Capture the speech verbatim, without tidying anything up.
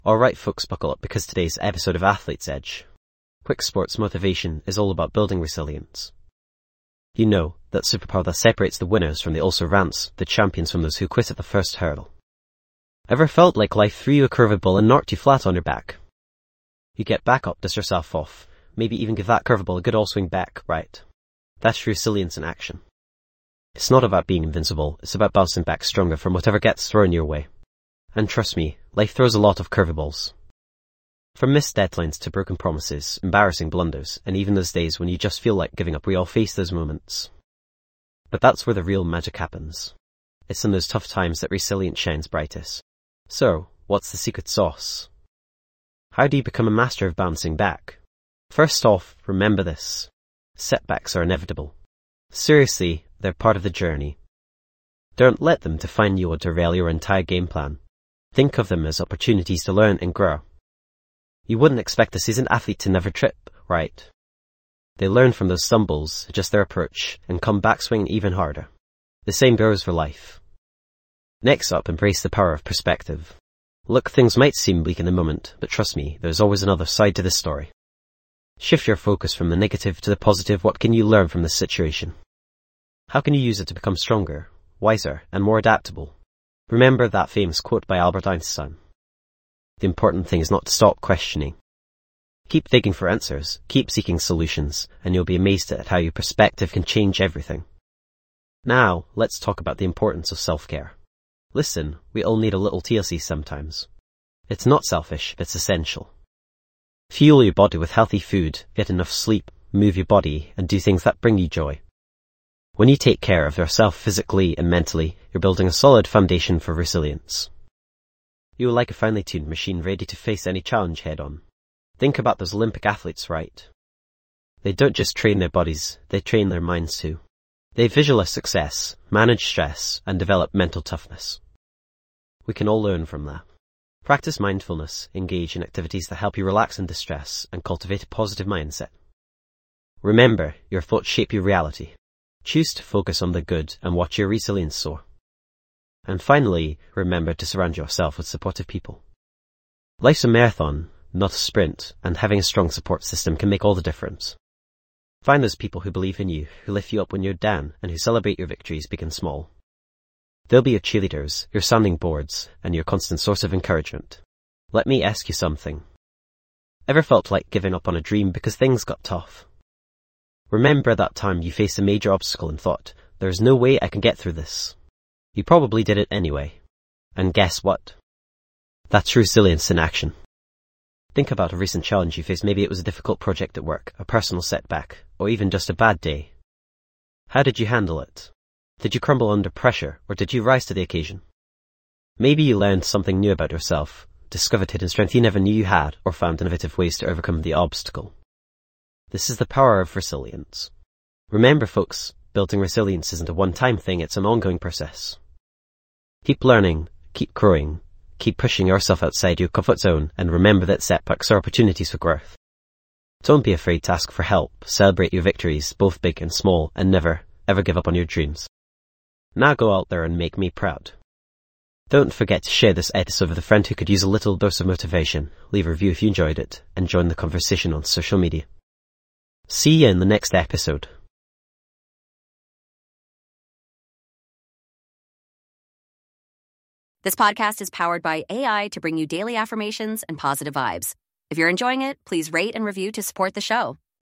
Alright folks, buckle up because today's episode of Athlete's Edge, Quick Sports Motivation, is all about building resilience. You know, that superpower that separates the winners from the also-rans, the champions from those who quit at the first hurdle. Ever felt like life threw you a curveball and knocked you flat on your back? You get back up, dust yourself off, maybe even give that curveball a good all-swing back, right? That's resilience in action. It's not about being invincible, it's about bouncing back stronger from whatever gets thrown your way. And trust me, life throws a lot of curveballs. From missed deadlines to broken promises, embarrassing blunders, and even those days when you just feel like giving up, we all face those moments. But that's where the real magic happens. It's in those tough times that resilience shines brightest. So, what's the secret sauce? How do you become a master of bouncing back? First off, remember this. Setbacks are inevitable. Seriously, they're part of the journey. Don't let them define you or derail your entire game plan. Think of them as opportunities to learn and grow. You wouldn't expect a seasoned athlete to never trip, right? They learn from those stumbles, adjust their approach, and come back swinging even harder. The same goes for life. Next up, embrace the power of perspective. Look, things might seem bleak in the moment, but trust me, there's always another side to this story. Shift your focus from the negative to the positive. What can you learn from this situation? How can you use it to become stronger, wiser, and more adaptable? Remember that famous quote by Albert Einstein. The important thing is not to stop questioning. Keep digging for answers, keep seeking solutions, and you'll be amazed at how your perspective can change everything. Now, let's talk about the importance of self-care. Listen, we all need a little T L C sometimes. It's not selfish, it's essential. Fuel your body with healthy food, get enough sleep, move your body, and do things that bring you joy. When you take care of yourself physically and mentally, you're building a solid foundation for resilience. You're like a finely tuned machine ready to face any challenge head on. Think about those Olympic athletes, right? They don't just train their bodies, they train their minds too. They visualize success, manage stress, and develop mental toughness. We can all learn from that. Practice mindfulness, engage in activities that help you relax and distress, and cultivate a positive mindset. Remember, your thoughts shape your reality. Choose to focus on the good and watch your resilience soar. And finally, remember to surround yourself with supportive people. Life's a marathon, not a sprint, and having a strong support system can make all the difference. Find those people who believe in you, who lift you up when you're down, and who celebrate your victories big and small. They'll be your cheerleaders, your sounding boards, and your constant source of encouragement. Let me ask you something. Ever felt like giving up on a dream because things got tough? Remember that time you faced a major obstacle and thought, there's no way I can get through this. You probably did it anyway. And guess what? That's resilience in action. Think about a recent challenge you faced. Maybe it was a difficult project at work, a personal setback, or even just a bad day. How did you handle it? Did you crumble under pressure, or did you rise to the occasion? Maybe you learned something new about yourself, discovered hidden strength you never knew you had, or found innovative ways to overcome the obstacle. This is the power of resilience. Remember folks, building resilience isn't a one-time thing, it's an ongoing process. Keep learning, keep growing, keep pushing yourself outside your comfort zone, and remember that setbacks are opportunities for growth. Don't be afraid to ask for help, celebrate your victories, both big and small, and never, ever give up on your dreams. Now go out there and make me proud. Don't forget to share this episode with a friend who could use a little dose of motivation, leave a review if you enjoyed it, and join the conversation on social media. See you in the next episode. This podcast is powered by A I to bring you daily affirmations and positive vibes. If you're enjoying it, please rate and review to support the show.